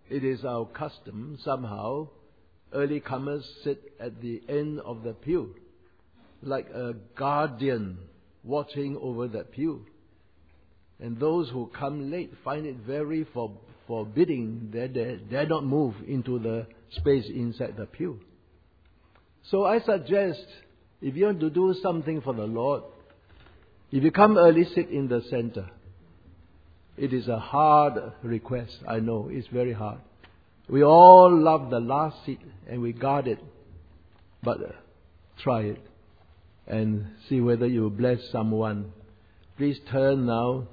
it is our custom somehow, early comers sit at the end of the pew, like a guardian watching over that pew. And those who come late find it very forbidding. They dare not move into the space inside the pew. So I suggest, if you want to do something for the Lord, if you come early, sit in the center. It is a hard request. I know, it's very hard. We all love the last seat and we guard it. But try it and see whether you bless someone. Please turn now.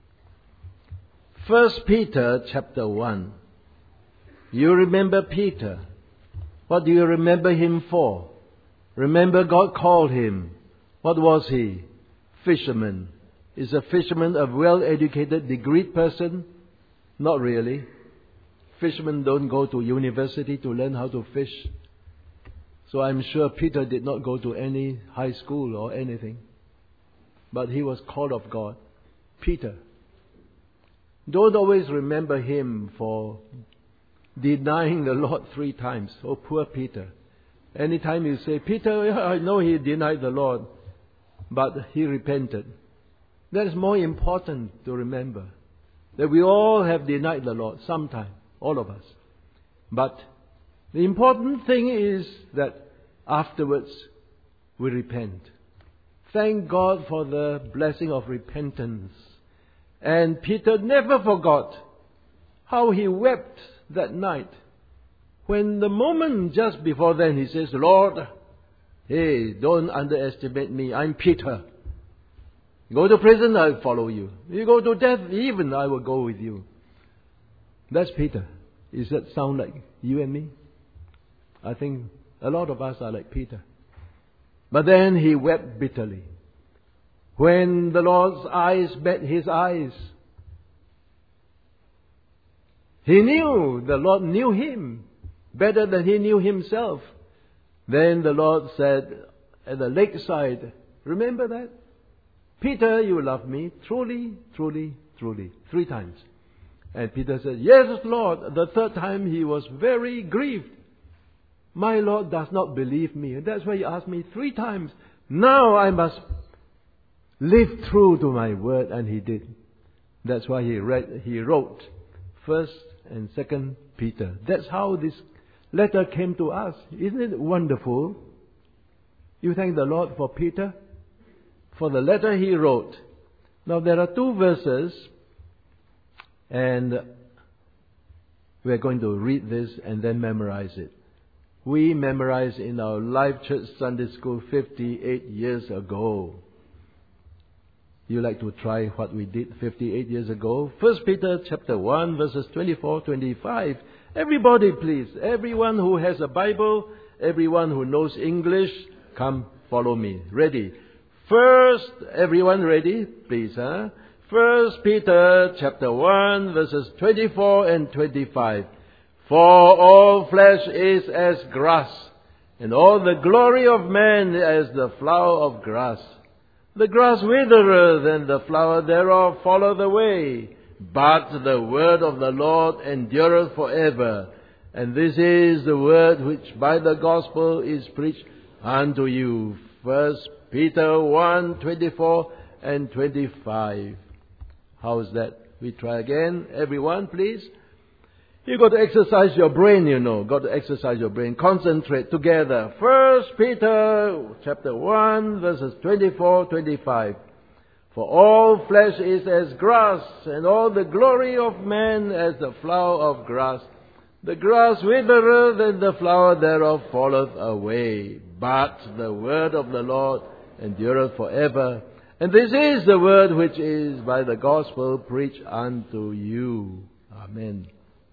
1 Peter chapter 1. You remember Peter. What do you remember him for? Remember God called him. What was he? Fisherman. Is a fisherman a well-educated, degreed person? Not really. Fishermen don't go to university to learn how to fish. So I'm sure Peter did not go to any high school or anything. But he was called of God. Peter. Don't always remember him for denying the Lord 3 times. Oh, poor Peter. Anytime you say, Peter, I know he denied the Lord, but he repented. That is more important to remember. That we all have denied the Lord sometime, all of us. But the important thing is that afterwards we repent. Thank God for the blessing of repentance. And Peter never forgot how he wept that night. When the moment just before then he says, Lord, hey, don't underestimate me. I'm Peter. Go to prison, I'll follow you. You go to death, even I will go with you. That's Peter. Does that sound like you and me? I think a lot of us are like Peter. But then he wept bitterly. When the Lord's eyes met his eyes, he knew, the Lord knew him better than he knew himself. Then the Lord said at the lakeside, remember that? Peter, you love me truly, truly, truly. 3 times. And Peter said, yes, Lord. The 3rd time he was very grieved. My Lord does not believe me. And that's why he asked me 3 times. Now I must live true to my word. And he did. That's why he wrote 1st and 2nd Peter. That's how this letter came to us. Isn't it wonderful? You thank the Lord for Peter, for the letter he wrote. Now there are 2 verses, and we're going to read this and then memorize it. We memorized in our Life Church Sunday School 58 years ago. You like to try what we did 58 years ago? 1 Peter chapter 1 verses 24, 25. Everybody please, everyone who has a Bible, everyone who knows English, come follow me. Ready? First, everyone ready? Please, huh? 1 Peter chapter 1 verses 24 and 25. For all flesh is as grass, and all the glory of man as the flower of grass. The grass withereth, and the flower thereof falleth away. But the word of the Lord endureth forever. And this is the word which by the gospel is preached unto you. 1 Peter 1, 24 and 25. How's that? We try again. Everyone, please. You've got to exercise your brain, you know. Got to exercise your brain. Concentrate together. 1 Peter chapter 1, verses 24, 25. For all flesh is as grass, and all the glory of man as the flower of grass. The grass withereth, and the flower thereof falleth away. But the word of the Lord endureth forever. And this is the word which is by the gospel preached unto you. Amen.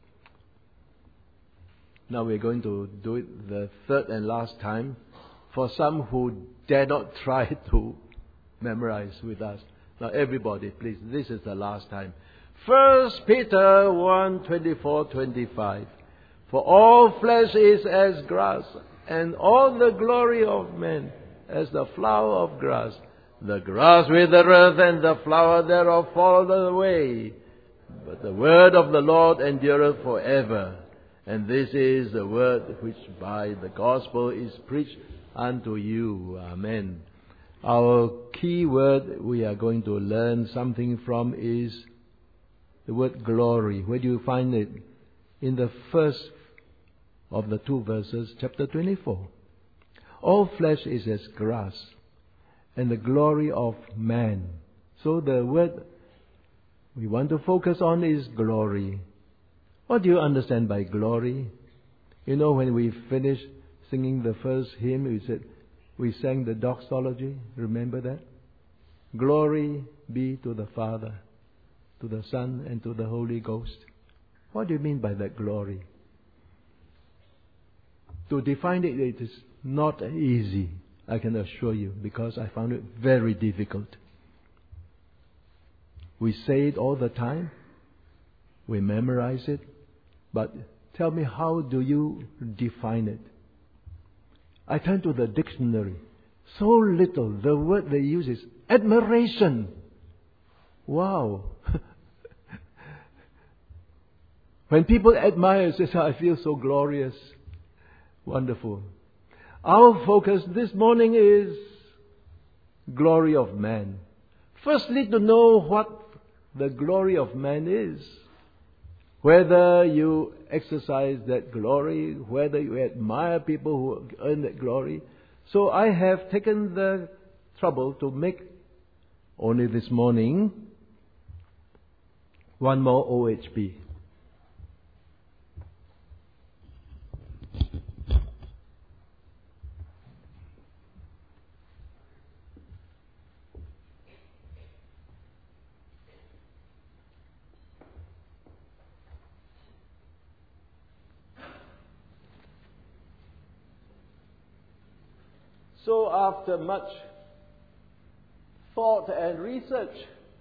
Now we're going to do it the 3rd and last time for some who dare not try to memorize with us. Now everybody, please, this is the last time. 1 Peter 1, 24, 25. For all flesh is as grass, and all the glory of men as the flower of grass. The grass withereth, and the flower thereof falleth away. But the word of the Lord endureth forever. And this is the word which by the gospel is preached unto you. Amen. Our key word we are going to learn something from is the word glory. Where do you find it? In the first of the two verses, chapter 24. All flesh is as grass, and the glory of man. So the word we want to focus on is glory. What do you understand by glory? You know, when we finished singing the first hymn, we sang the doxology. Remember that? Glory be to the Father, to the Son, and to the Holy Ghost. What do you mean by that glory? To define it, it is not easy, I can assure you, because I found it very difficult. We say it all the time. We memorize it. But tell me, how do you define it? I turn to the dictionary. So little. The word they use is admiration. Wow. When people admire, it says, I feel so glorious. Wonderful. Our focus this morning is glory of man. Firstly, to know what the glory of man is. Whether you exercise that glory, whether you admire people who earn that glory. So I have taken the trouble to make, only this morning, one more OHP. So after much thought and research,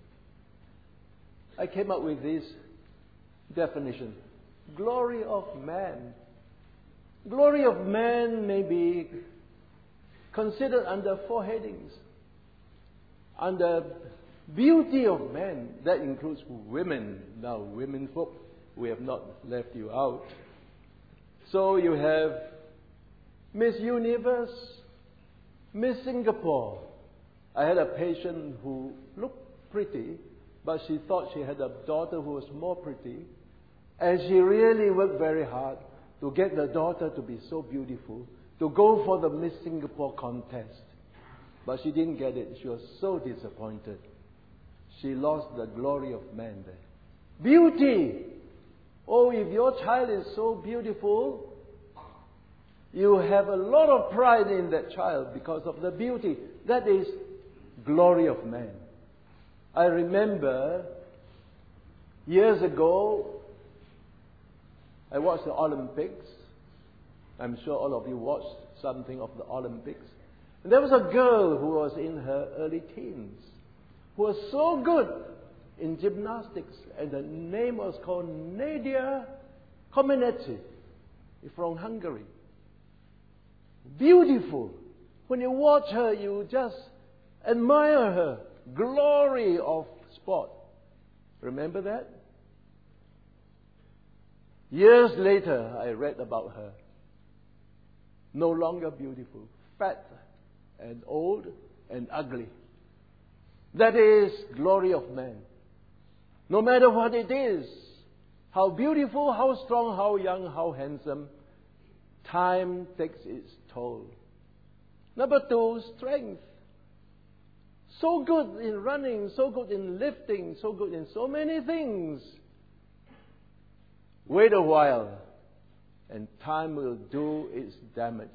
I came up with this definition. Glory of man. Glory of man may be considered under four headings. Under beauty of man, that includes women. Now, women folk, we have not left you out. So you have Miss Universe, Miss Singapore. I had a patient who looked pretty, but she thought she had a daughter who was more pretty. And she really worked very hard to get the daughter to be so beautiful, to go for the Miss Singapore contest. But she didn't get it. She was so disappointed. She lost the glory of man there. Beauty! Oh, if your child is so beautiful, you have a lot of pride in that child because of the beauty. That is glory of man. I remember years ago, I watched the Olympics. I'm sure all of you watched something of the Olympics. And there was a girl who was in her early teens who was so good in gymnastics. And the name was called Nadia Comaneci from Hungary. Beautiful. When you watch her, you just admire her. Glory of sport. Remember that? Years later, I read about her. No longer beautiful. Fat and old and ugly. That is glory of man. No matter what it is, how beautiful, how strong, how young, how handsome, time takes its toll. Number two, strength. So good in running, so good in lifting, so good in so many things. Wait a while, and time will do its damage.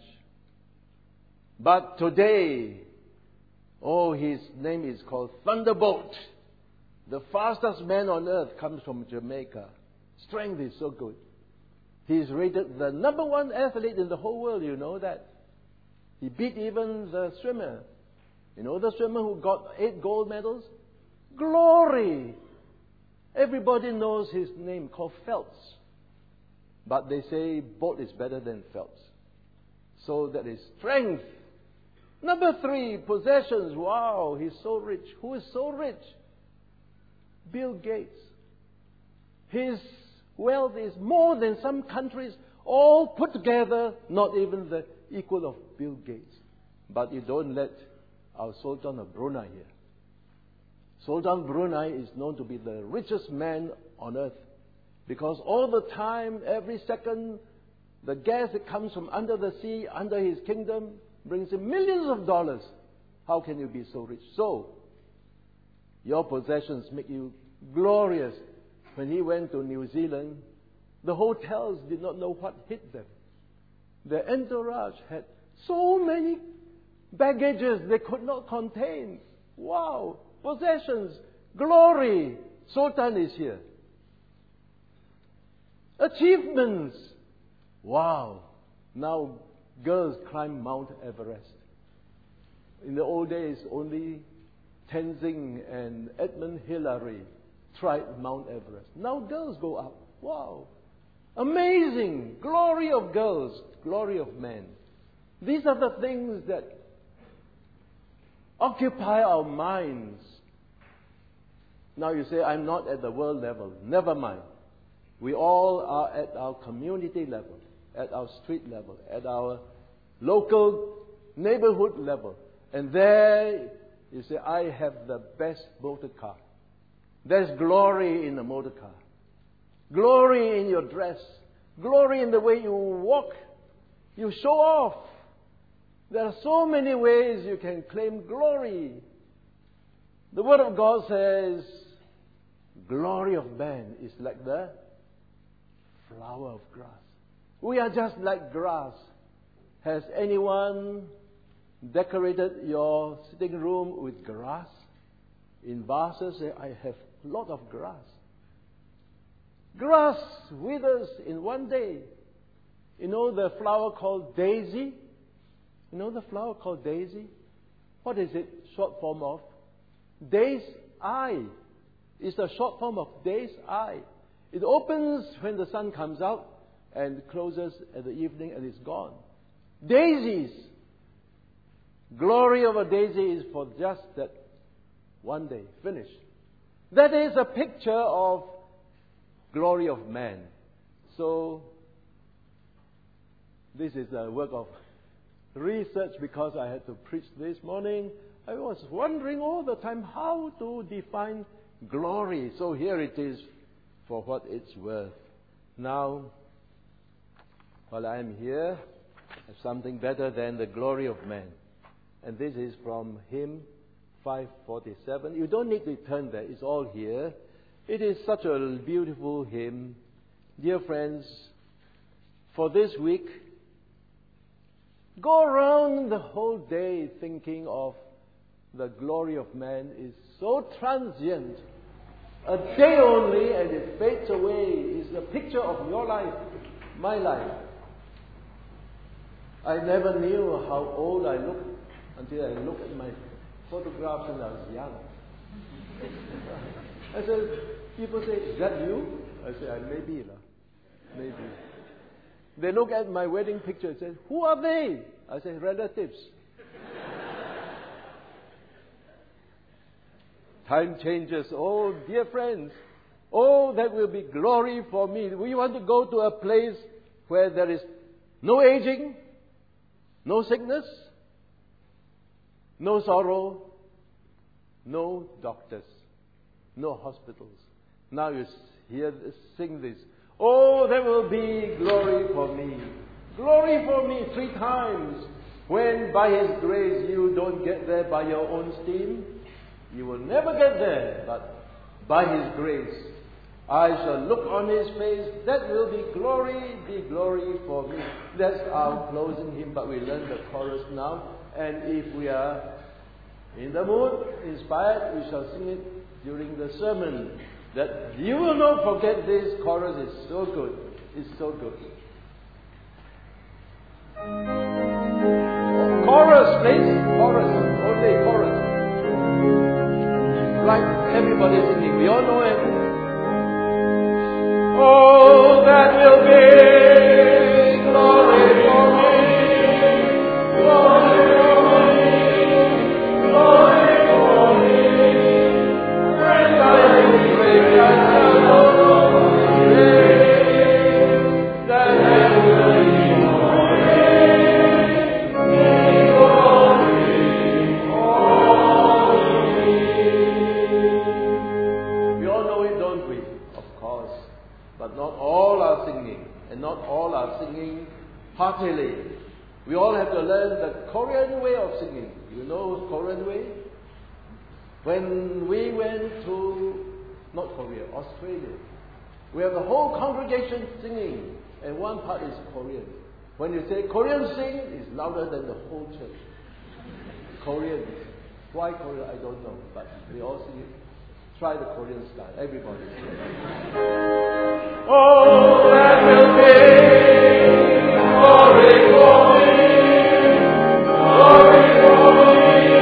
But today, his name is called Thunderbolt. The fastest man on earth comes from Jamaica. Strength is so good. He's rated the number one athlete in the whole world, you know that. He beat even the swimmer. You know the swimmer who got 8 gold medals? Glory! Everybody knows his name, called Phelps. But they say Bolt is better than Phelps. So that is strength. Number 3, possessions. Wow, he's so rich. Who is so rich? Bill Gates. His wealth is more than some countries all put together, not even the equal of Bill Gates. But you don't let our Sultan of Brunei here. Sultan Brunei is known to be the richest man on earth because all the time, every second, the gas that comes from under the sea, under his kingdom, brings him millions of dollars. How can you be so rich? So, your possessions make you glorious. When he went to New Zealand, the hotels did not know what hit them. Their entourage had so many baggages they could not contain. Wow! Possessions, glory. Sultan is here. Achievements. Wow! Now girls climb Mount Everest. In the old days, only Tenzing and Edmund Hillary tried Mount Everest. Now girls go up. Wow! Amazing! Glory of girls, glory of men. These are the things that occupy our minds. Now you say, I'm not at the world level. Never mind. We all are at our community level, at our street level, at our local neighborhood level. And there you say, I have the best motor car. There's glory in the motor car. Glory in your dress. Glory in the way you walk. You show off. There are so many ways you can claim glory. The Word of God says, glory of man is like the flower of grass. We are just like grass. Has anyone decorated your sitting room with grass? In vases, I have a lot of grass. Grass withers in one day. You know the flower called daisy? You know the flower called daisy? What is it short form of? Day's eye. It's the short form of day's eye. It opens when the sun comes out and closes at the evening and is gone. Daisies. Glory of a daisy is for just that one day. Finish. That is a picture of glory of man. So, this is a work of research because I had to preach this morning. I was wondering all the time how to define glory. So here it is for what it's worth. Now, while I am here, I have something better than the glory of man. And this is from hymn 547. You don't need to turn there. It's all here. It is such a beautiful hymn. Dear friends, for this week, go around the whole day thinking of the glory of man is so transient. A day only and it fades away. It's a picture of your life, my life. I never knew how old I looked until I looked at my photographs when I was young. I said, people say, is that you? I said, maybe. Maybe. They look at my wedding picture and say, who are they? I say, relatives. Time changes. Oh, dear friends. Oh, that will be glory for me. We want to go to a place where there is no aging, no sickness, no sorrow, no doctors, no hospitals. Now you hear sing this. Oh, there will be glory for me. Glory for me 3 times. When by His grace you don't get there by your own steam, you will never get there. But by His grace, I shall look on His face. That will be glory for me. That's our closing hymn, but we learn the chorus now. And if we are in the mood, inspired, we shall sing it during the sermon. That you will not forget this chorus. Is so good. It's so good. Chorus, please. Chorus. Only chorus. Right, everybody singing. We all know it. Oh, that will be glory for me. Glory for me. Glory for me. When I am great, I shall know. and not all are singing heartily. We all have to learn the Korean way of singing. You know Korean way? When we went to, not Korea, Australia, we have the whole congregation singing, and one part is Korean. When you say Korean sing, it's louder than the whole church. Korean. Why Korean? I don't know, but we all sing it. Try the Korean style. Everybody sing it. Oh, that will be glory, glory, glory, glory.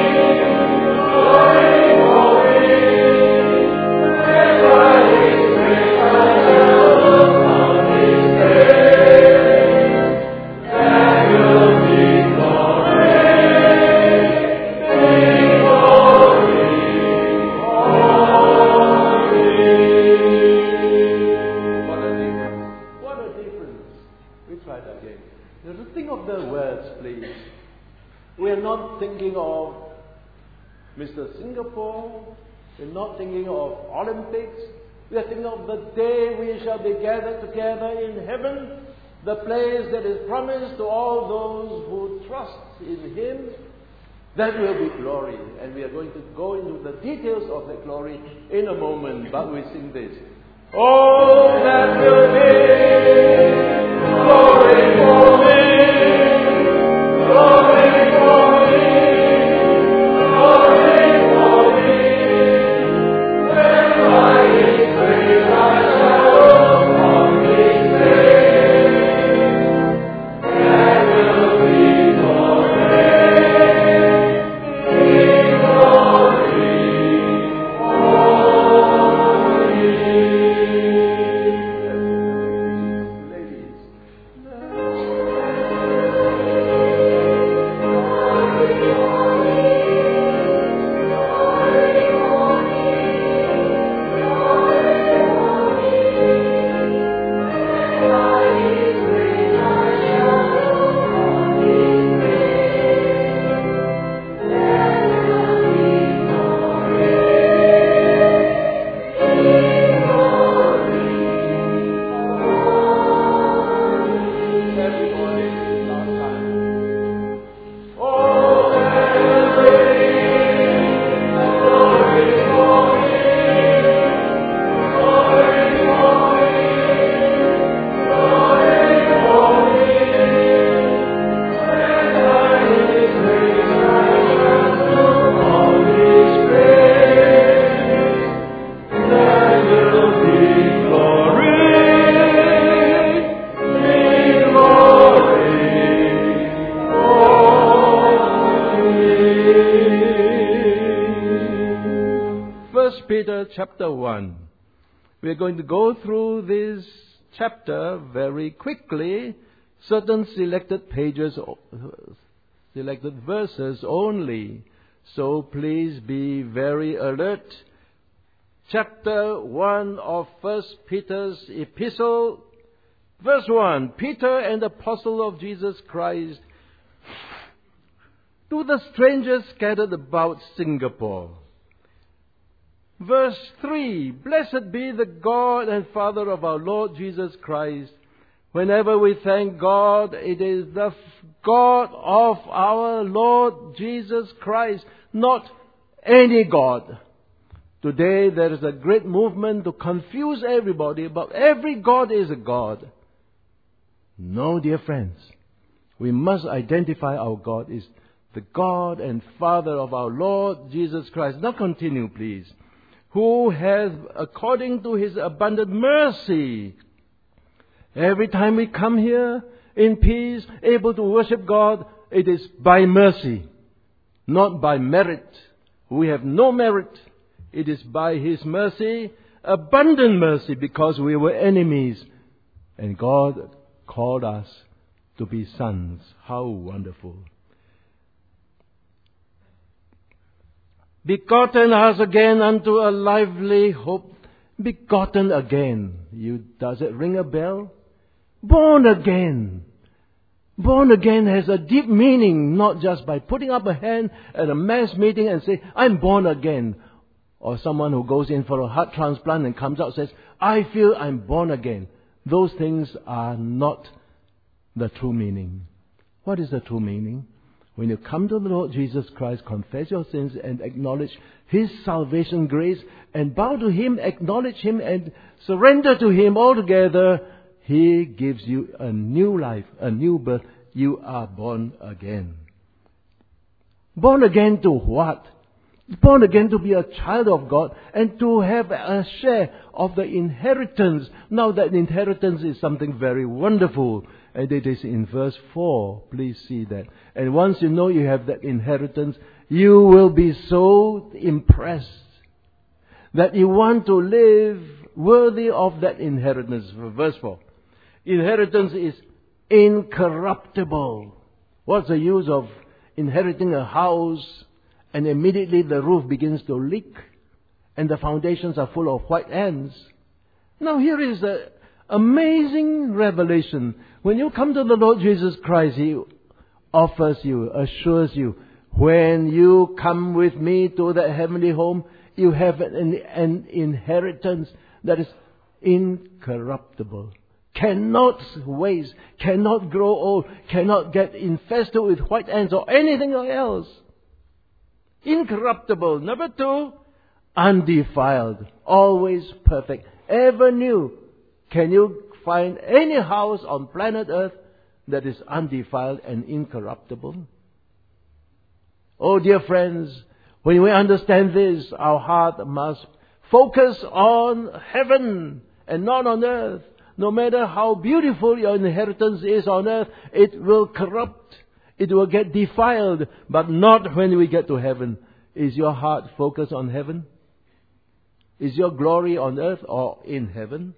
Thinking of Mr. Singapore, we're not thinking of Olympics, we are thinking of the day we shall be gathered together in heaven, the place that is promised to all those who trust in Him. That will be glory, and we are going to go into the details of that glory in a moment, but we sing this. Oh, that will be glory, glory, glory, glory. Chapter 1. We're going to go through this chapter very quickly, certain selected pages, selected verses only. So please be very alert. Chapter 1 of 1 Peter's epistle, verse 1. Peter, an apostle of Jesus Christ, to the strangers scattered about Singapore. Verse 3, Blessed be the God and Father of our Lord Jesus Christ. Whenever we thank God, it is the God of our Lord Jesus Christ, not any God. Today there is a great movement to confuse everybody about every God is a God. No, dear friends, we must identify our God is the God and Father of our Lord Jesus Christ. Now continue, please. Who has, according to His abundant mercy, every time we come here in peace, able to worship God, it is by mercy, not by merit. We have no merit. It is by His mercy, abundant mercy, because we were enemies. And God called us to be sons. How wonderful. Begotten us again unto a lively hope. Begotten again. Does it ring a bell? Born again. Born again has a deep meaning, not just by putting up a hand at a mass meeting and say, I'm born again. Or someone who goes in for a heart transplant and comes out and says, I feel I'm born again. those things are not the true meaning. What is the true meaning? When you come to the Lord Jesus Christ, confess your sins and acknowledge His salvation grace and bow to Him, acknowledge Him and surrender to Him altogether, He gives you a new life, a new birth. You are born again. Born again to what? Born again to be a child of God and to have a share of the inheritance. Now that inheritance is something very wonderful. And it is in verse 4. Please see that. And once you know you have that inheritance, you will be so impressed that you want to live worthy of that inheritance. Verse 4. Inheritance is incorruptible. What's the use of inheriting a house and immediately the roof begins to leak and the foundations are full of white ants? Now here is an amazing revelation. When you come to the Lord Jesus Christ, He offers you, assures you, when you come with me to that heavenly home, you have an inheritance that is incorruptible. Cannot waste, cannot grow old, cannot get infested with white ants or anything else. Incorruptible. Number 2, undefiled. Always perfect. Ever new. Can you find any house on planet Earth that is undefiled and incorruptible? Oh dear friends, when we understand this, our heart must focus on heaven and not on earth. No matter how beautiful your inheritance is on earth, it will corrupt. It will get defiled, but not when we get to heaven. Is your heart focused on heaven? Is your glory on earth or in heaven?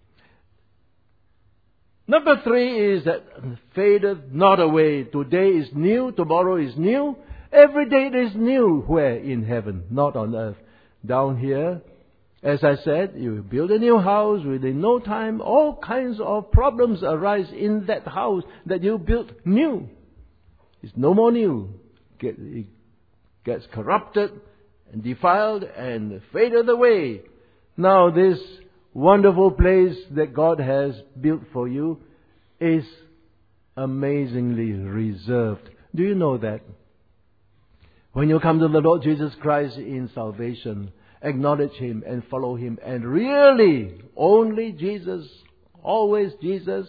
Number 3 is that fadeth not away. Today is new, tomorrow is new. Every day it is new. Where? In heaven, not on earth. Down here, as I said, you build a new house, within no time, all kinds of problems arise in that house that you built new. It's no more new. It gets corrupted and defiled and faded away. Now this wonderful place that God has built for you is amazingly reserved. Do you know that? When you come to the Lord Jesus Christ in salvation, acknowledge Him and follow Him, and really only Jesus, always Jesus,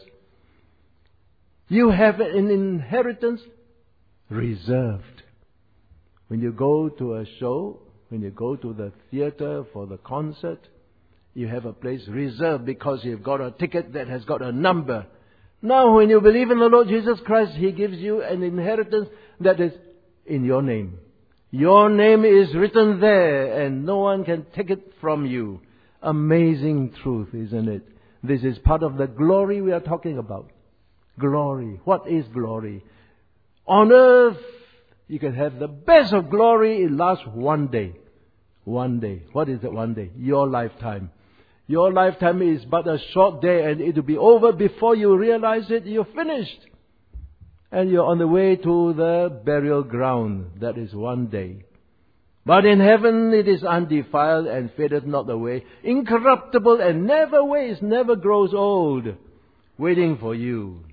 you have an inheritance reserved. When you go to a show, when you go to the theater for the concert, you have a place reserved because you've got a ticket that has got a number. Now when you believe in the Lord Jesus Christ, He gives you an inheritance that is in your name. Your name is written there and no one can take it from you. Amazing truth, isn't it? This is part of the glory we are talking about. Glory. What is glory? On earth, you can have the best of glory. It lasts one day. One day. What is that one day? Your lifetime. Your lifetime is but a short day and it will be over before you realize it. You're finished. And you're on the way to the burial ground. That is one day. But in heaven it is undefiled and fadeth not away, incorruptible and never wastes, never grows old, waiting for you.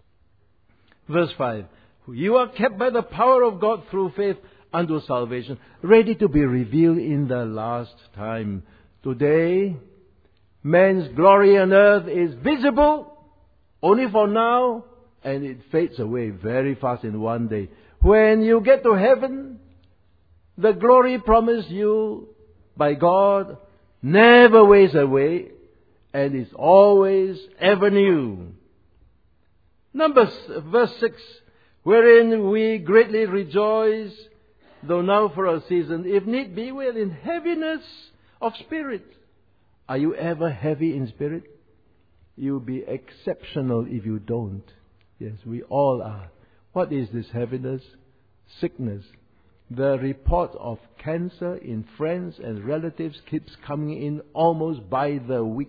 Verse 5. You are kept by the power of God through faith unto salvation, ready to be revealed in the last time. Today, man's glory on earth is visible only for now, and it fades away very fast in one day. When you get to heaven, the glory promised you by God never wastes away and is always ever new. Verse 6, wherein we greatly rejoice, though now for a season, if need be, we're in heaviness of spirit. Are you ever heavy in spirit? You'll be exceptional if you don't. Yes, we all are. What is this heaviness? Sickness. The report of cancer in friends and relatives keeps coming in almost by the week.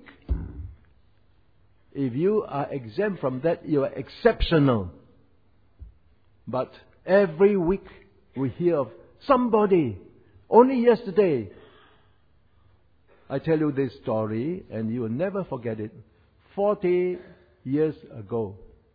If you are exempt from that, you are exceptional. But every week we hear of somebody. Only yesterday, I tell you this story and you will never forget it. 40 years ago,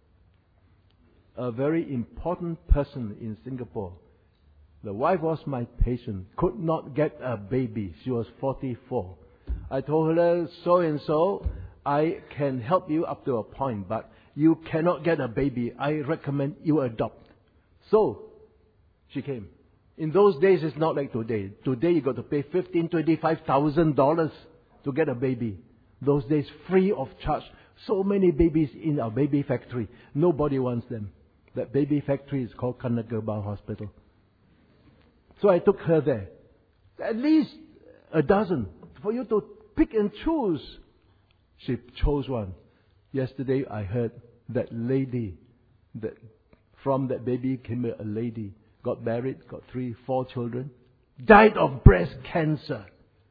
a very important person in Singapore, the wife was my patient, could not get a baby. She was 44. I told her, so and so, I can help you up to a point, but you cannot get a baby. I recommend you adopt. So, she came. In those days, it's not like today. Today, you got to pay $15,000, $25,000 to get a baby. Those days, free of charge. So many babies in our baby factory. Nobody wants them. That baby factory is called Kanagaba Hospital. So I took her there. At least a dozen for you to pick and choose. She chose one. Yesterday I heard that lady, that from that baby came a lady, got married, got 3, 4 children, died of breast cancer.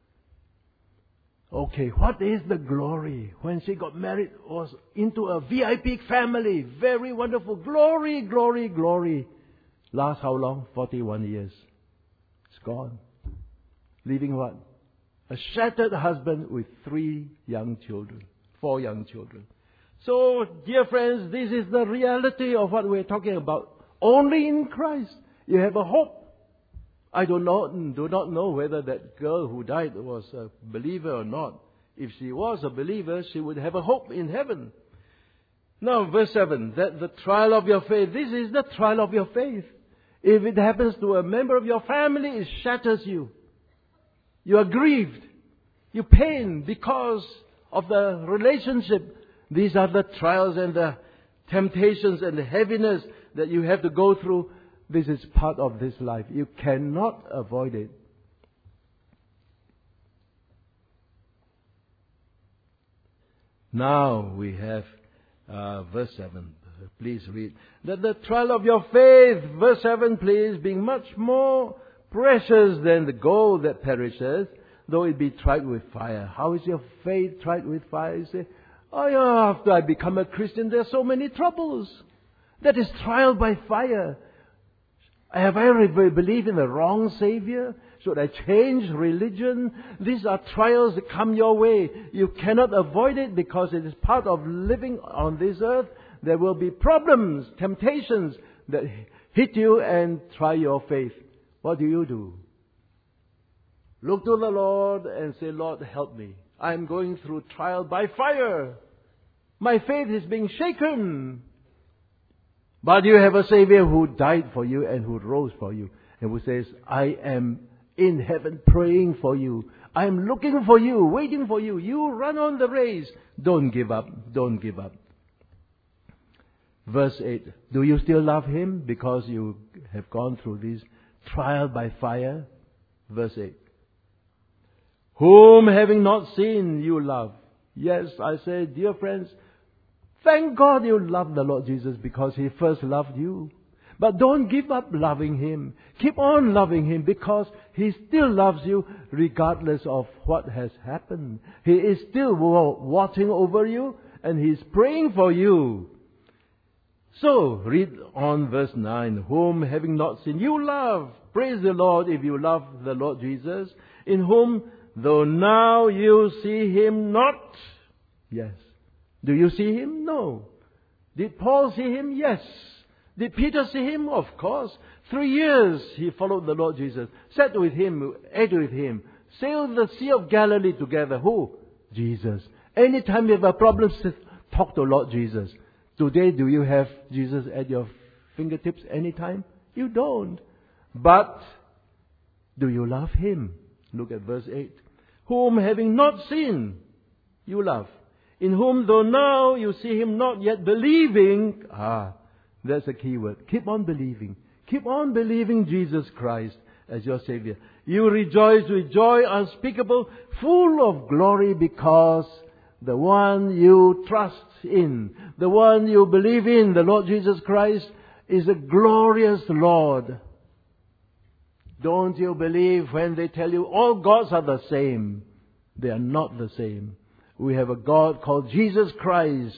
Okay, what is the glory? When she got married, was into a VIP family. Very wonderful. Glory, glory, glory. Last how long? 41 years. It's gone. Leaving what? A shattered husband with 3 young children. 4 young children. So, dear friends, this is the reality of what we're talking about. Only in Christ you have a hope. I do not know whether that girl who died was a believer or not. If she was a believer, she would have a hope in heaven. Now, verse 7, that the trial of your faith, this is the trial of your faith. If it happens to a member of your family, it shatters you. You are grieved. You pain because of the relationship. These are the trials and the temptations and the heaviness that you have to go through. This is part of this life. You cannot avoid it. Now we have verse 7. Please read. That the trial of your faith, verse 7 please, being much more precious than the gold that perishes, though it be tried with fire. How is your faith tried with fire? You say, oh yeah, after I become a Christian, there are so many troubles. That is trial by fire. Have I ever believed in the wrong Savior? Should I change religion? These are trials that come your way. You cannot avoid it because it is part of living on this earth. There will be problems, temptations that hit you and try your faith. What do? Look to the Lord and say, Lord, help me. I am going through trial by fire. My faith is being shaken. But you have a Savior who died for you and who rose for you. And who says, I am in heaven praying for you. I am looking for you, waiting for you. You run on the race. Don't give up. Don't give up. Verse 8. Do you still love Him because you have gone through this trial by fire? Verse 8. Whom having not seen you love. Yes, I say, dear friends, thank God you love the Lord Jesus because He first loved you. But don't give up loving Him. Keep on loving Him because He still loves you regardless of what has happened. He is still watching over you and He's praying for you. So, read on verse 9. Whom having not seen you love. Praise the Lord if you love the Lord Jesus. In whom, though now you see Him not. Yes. Do you see Him? No. Did Paul see Him? Yes. Did Peter see Him? Of course. 3 years he followed the Lord Jesus. Sat with Him, ate with Him. Sailed the Sea of Galilee together. Who? Jesus. Anytime you have a problem, talk to Lord Jesus. Today, do you have Jesus at your fingertips anytime? You don't. But, do you love Him? Look at verse 8. Whom having not seen, you love. In whom though now you see Him not yet believing. That's a key word. Keep on believing. Keep on believing Jesus Christ as your Savior. You rejoice with joy unspeakable, full of glory because the one you trust in, the one you believe in, the Lord Jesus Christ, is a glorious Lord. Don't you believe when they tell you all gods are the same? They are not the same. We have a God called Jesus Christ.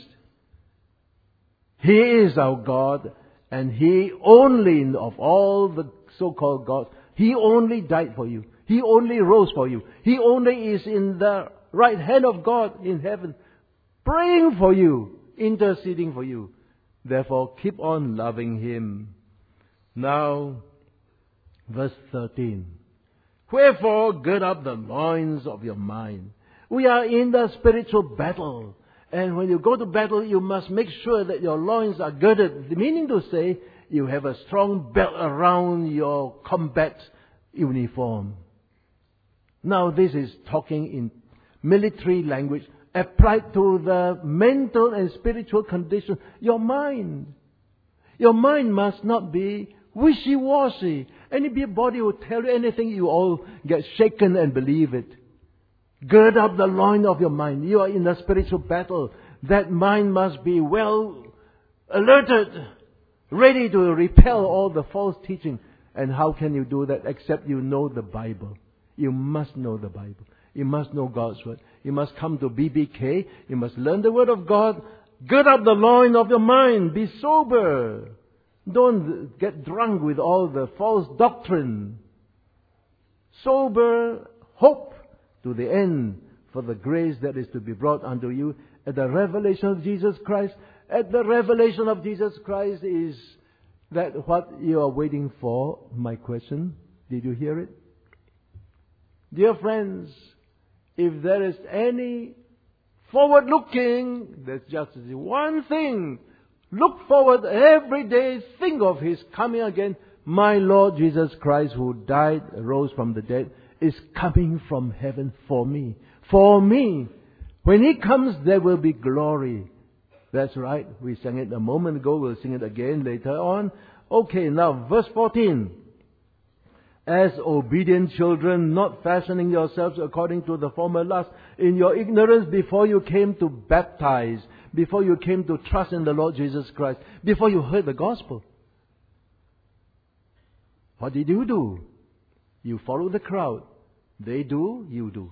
He is our God, and He only, of all the so-called gods, He only died for you. He only rose for you. He only is in the right hand of God in heaven. praying for you, interceding for you. Therefore, keep on loving Him. Now, verse 13. Wherefore, gird up the loins of your mind. We are in the spiritual battle. And when you go to battle, you must make sure that your loins are girded. Meaning to say, you have a strong belt around your combat uniform. Now, this is talking in military language, applied to the mental and spiritual condition. Your mind. Your mind must not be wishy-washy. Anybody will tell you anything, you all get shaken and believe it. Gird up the loin of your mind. You are in a spiritual battle. That mind must be well alerted, ready to repel all the false teaching. And how can you do that except you know the Bible? You must know the Bible. You must know God's Word. You must come to BBK. You must learn the Word of God. Gird up the loin of your mind. Be sober. Don't get drunk with all the false doctrine. Sober, hope to the end for the grace that is to be brought unto you at the revelation of Jesus Christ. At the revelation of Jesus Christ, is that what you are waiting for? My question. Did you hear it? Dear friends, if there is any forward looking, there's just one thing. Look forward every day. Think of His coming again. My Lord Jesus Christ, who died, rose from the dead, is coming from heaven for me. For me. When He comes, there will be glory. That's right. We sang it a moment ago. We'll sing it again later on. Okay, now verse 14. As obedient children, not fashioning yourselves according to the former lust, in your ignorance before you came to baptize, before you came to trust in the Lord Jesus Christ, before you heard the gospel. What did you do? You follow the crowd. They do, you do.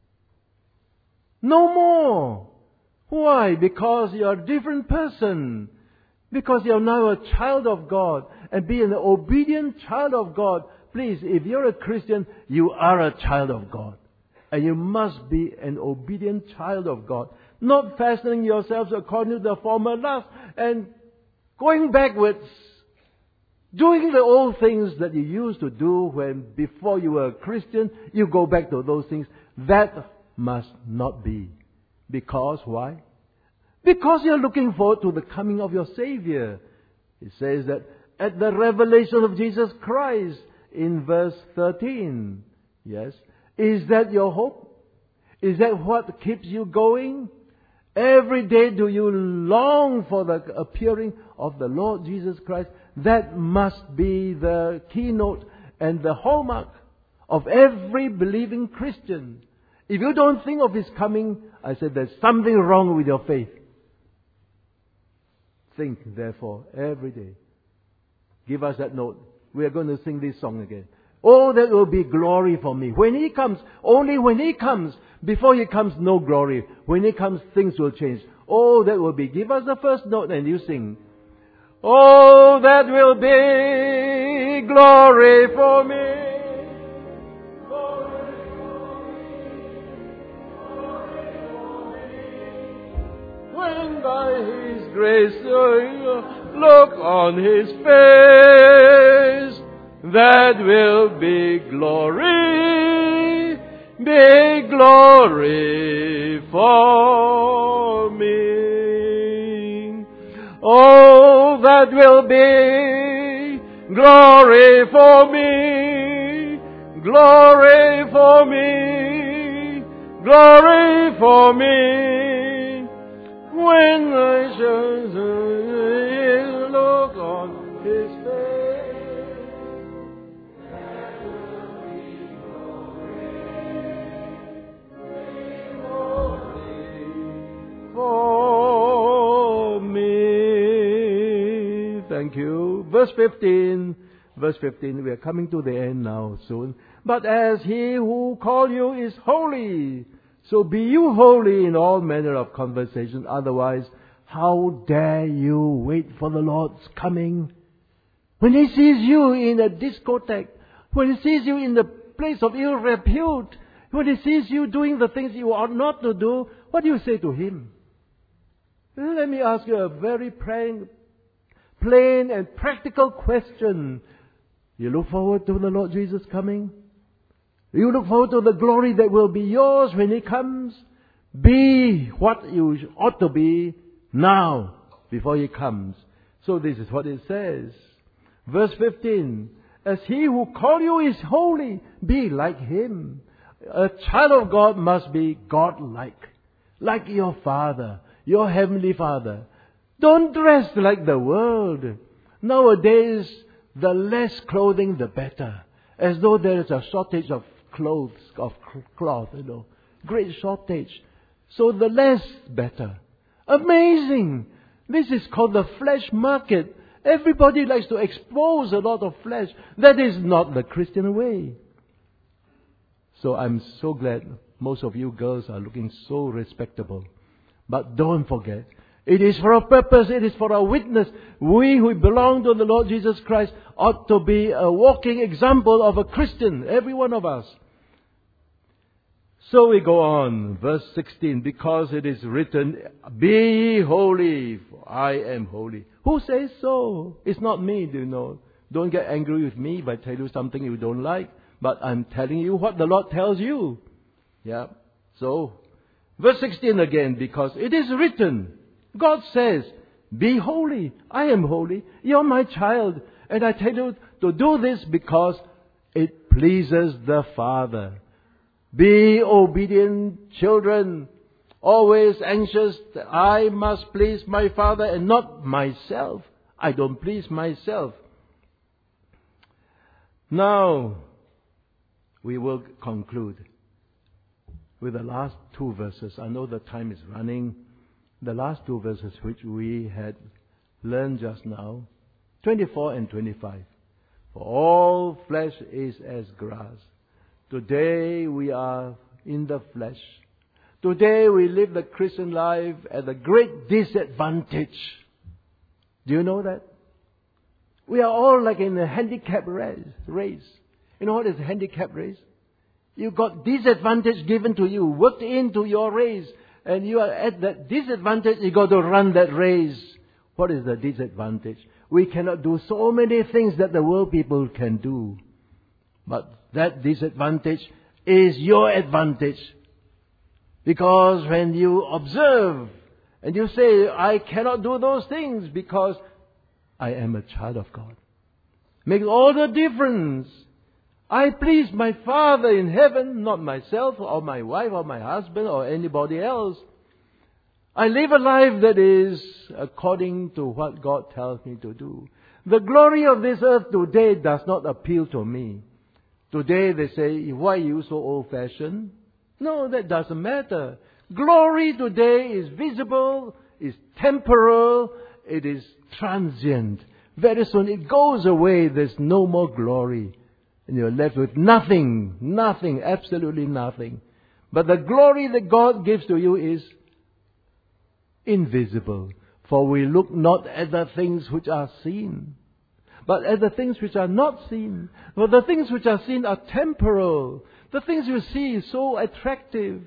No more. Why? Because you are a different person. Because you are now a child of God. And be an obedient child of God. Please, if you're a Christian, you are a child of God. And you must be an obedient child of God. Not fastening yourselves according to the former lust and going backwards. Doing the old things that you used to do when before you were a Christian, you go back to those things. That must not be. Because why? Because you're looking forward to the coming of your Savior. It says that at the revelation of Jesus Christ in verse 13. Yes. Is that your hope? Is that what keeps you going? Every day do you long for the appearing of the Lord Jesus Christ? That must be the keynote and the hallmark of every believing Christian. If you don't think of His coming, I said there's something wrong with your faith. Think, therefore, every day. Give us that note. We are going to sing this song again. Oh, that will be glory for me. When He comes, only when He comes. Before He comes, no glory. When He comes, things will change. Oh, that will be. Give us the first note and you sing. Oh, that will be glory for me. Glory for me. Glory for me. When by His grace look on His face, that will be glory for me. Oh, that will be glory for me, glory for me, glory for me. When I shall look on His face, that will be glory for me. Thank you. Verse 15. Verse 15. We are coming to the end now soon. But as He who called you is holy, so be you holy in all manner of conversation. Otherwise, how dare you wait for the Lord's coming? When He sees you in a discotheque, when He sees you in the place of ill repute, when He sees you doing the things you ought not to do, what do you say to Him? Let me ask you a very plain and practical question. You look forward to the Lord Jesus coming? You look forward to the glory that will be yours when He comes? Be what you ought to be now before He comes. So this is what it says. Verse 15. As He who called you is holy, be like Him. A child of God must be God-like. Like your Father, your Heavenly Father. Don't dress like the world. Nowadays, the less clothing, the better. As though there is a shortage of cloth, Great shortage. So the less, better. Amazing! This is called the flesh market. Everybody likes to expose a lot of flesh. That is not the Christian way. So I'm so glad most of you girls are looking so respectable. But don't forget, it is for a purpose, it is for a witness. We who belong to the Lord Jesus Christ ought to be a walking example of a Christian, every one of us. So we go on, verse 16, because it is written, be ye holy, for I am holy. Who says so? It's not me, do you know. Don't get angry with me if I tell you something you don't like, but I'm telling you what the Lord tells you. Yeah. So, verse 16 again, because it is written, God says, be holy, I am holy, you're my child, and I tell you to do this because it pleases the Father. Be obedient children, always anxious that I must please my Father and not myself. I don't please myself. Now, we will conclude with the last two verses. I know the time is running. The last two verses which we had learned just now, 24 and 25. For all flesh is as grass. Today we are in the flesh. Today we live the Christian life at a great disadvantage. Do you know that? We are all like in a handicap race. You know what is a handicap race? You got disadvantage given to you, worked into your race, and you are at that disadvantage, you got to run that race. What is the disadvantage? We cannot do so many things that the world people can do. But that disadvantage is your advantage. Because when you observe and you say, I cannot do those things because I am a child of God. Makes all the difference. I please my Father in heaven, not myself or my wife or my husband or anybody else. I live a life that is according to what God tells me to do. The glory of this earth today does not appeal to me. Today they say, why are you so old-fashioned? No, that doesn't matter. Glory today is visible, is temporal, it is transient. Very soon it goes away, there's no more glory. And you're left with nothing, absolutely nothing. But the glory that God gives to you is invisible. For we look not at the things which are seen, but at the things which are not seen. For the things which are seen are temporal. The things you see is so attractive,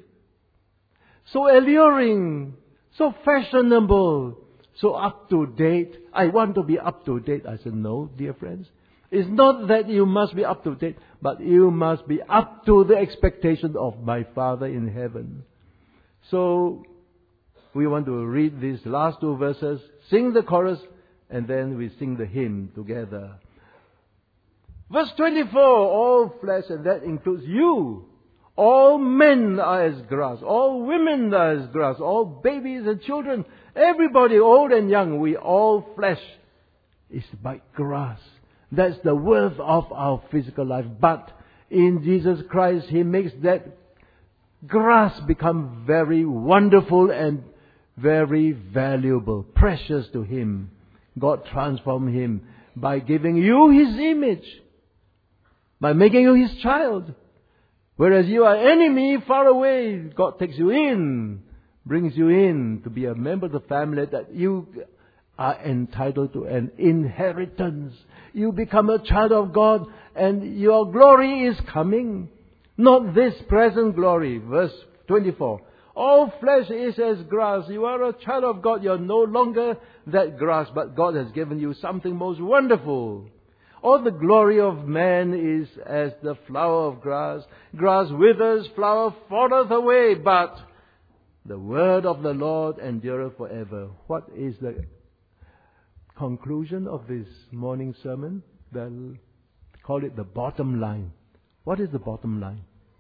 so alluring, so fashionable, so up to date. I want to be up to date. I said, no, dear friends. It's not that you must be up to date, but you must be up to the expectation of my Father in heaven. So, we want to read these last two verses, sing the chorus, and then we sing the hymn together. Verse 24, all flesh, and that includes you. All men are as grass. All women are as grass. All babies and children. Everybody, old and young, we all flesh is like grass. That's the worth of our physical life. But in Jesus Christ, He makes that grass become very wonderful and very valuable, precious to Him. God transformed Him by giving you His image, by making you His child. Whereas you are enemy far away, God takes you in, brings you in to be a member of the family that you are entitled to an inheritance. You become a child of God and your glory is coming. Not this present glory. Verse 24. All flesh is as grass. You are a child of God. You are no longer that grass, but God has given you something most wonderful. All the glory of man is as the flower of grass. Grass withers, flower falleth away, but the word of the Lord endureth forever. What is the conclusion of this morning sermon? They'll call it the bottom line. What is the bottom line?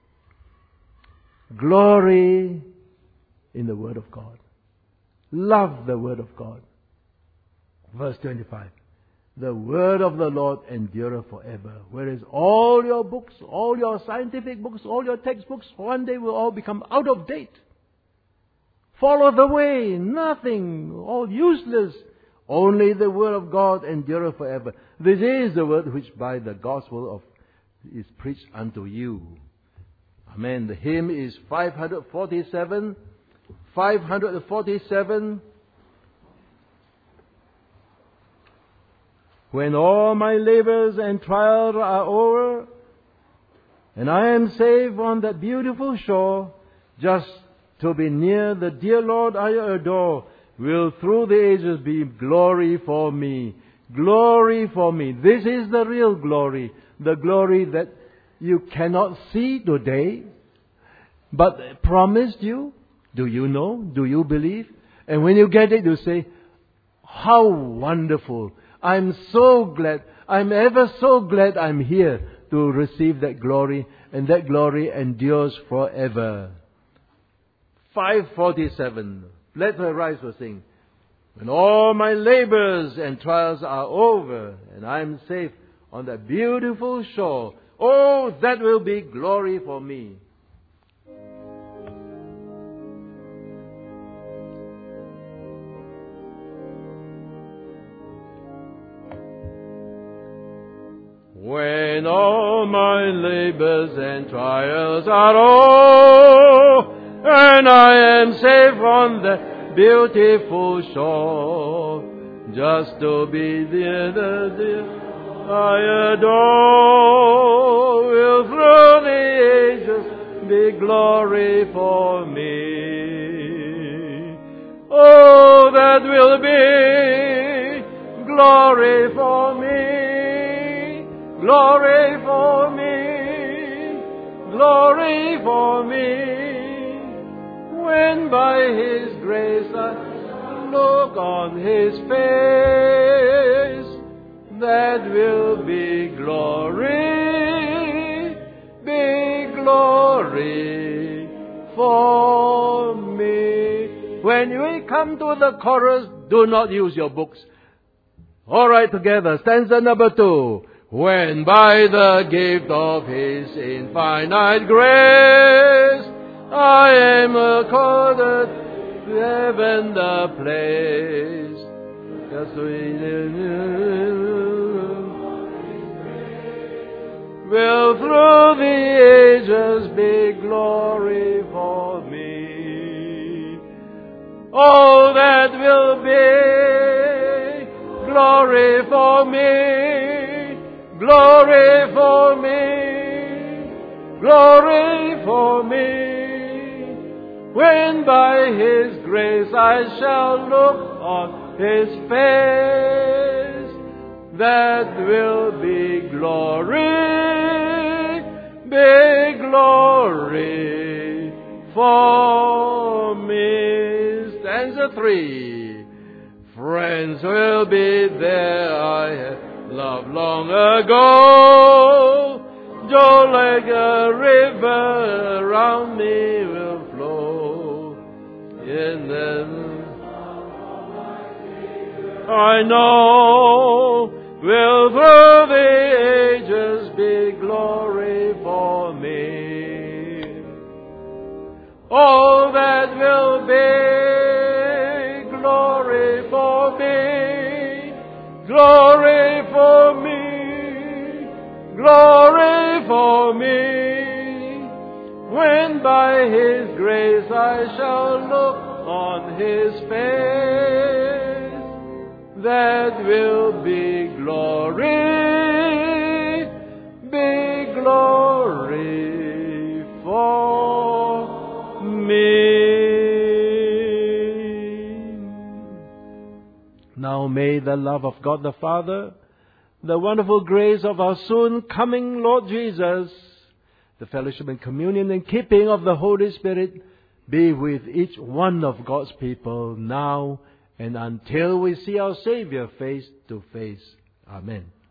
Glory in the Word of God. Love the Word of God. Verse 25. The Word of the Lord endureth forever. Whereas all your books, all your scientific books, all your textbooks, one day will all become out of date. Fall away, nothing, all useless. Only the Word of God endureth forever. This is the Word which by the gospel is preached unto you. Amen. The hymn is 547. 547. When all my labors and trials are over, and I am safe on that beautiful shore, just to be near the dear Lord I adore, will through the ages be glory for me. Glory for me. This is the real glory. The glory that you cannot see today, but promised you. Do you know? Do you believe? And when you get it, you say, how wonderful. I'm so glad. I'm ever so glad I'm here to receive that glory. And that glory endures forever. 547. Let her rise will sing. When all my labors and trials are over, and I'm safe on that beautiful shore, oh, that will be glory for me. When all my labors and trials are over, and I am safe on the beautiful shore, just to be near the dear I adore, will through the ages be glory for me. Oh, that will be glory for me, glory for me, glory for me. When by His grace I look on His face, that will be glory for me. When we come to the chorus, do not use your books. All right, together, stanza number 2. When by the gift of His infinite grace I am accorded heaven the place, just will through the ages be glory for me. Oh, that will be glory for me, glory for me, glory for me. When by His grace I shall look on His face, that will be glory for me. Stanza 3. Friends will be there I have loved long ago. Joy like a river around me will flow. In them I know will through the ages be glory for me. Oh, that will be glory for me, glory for me, glory for me. When by His grace I shall look on His face, that will be glory for me. Now may the love of God the Father, the wonderful grace of our soon coming Lord Jesus, the fellowship and communion and keeping of the Holy Spirit be with each one of God's people now and until we see our Savior face to face. Amen.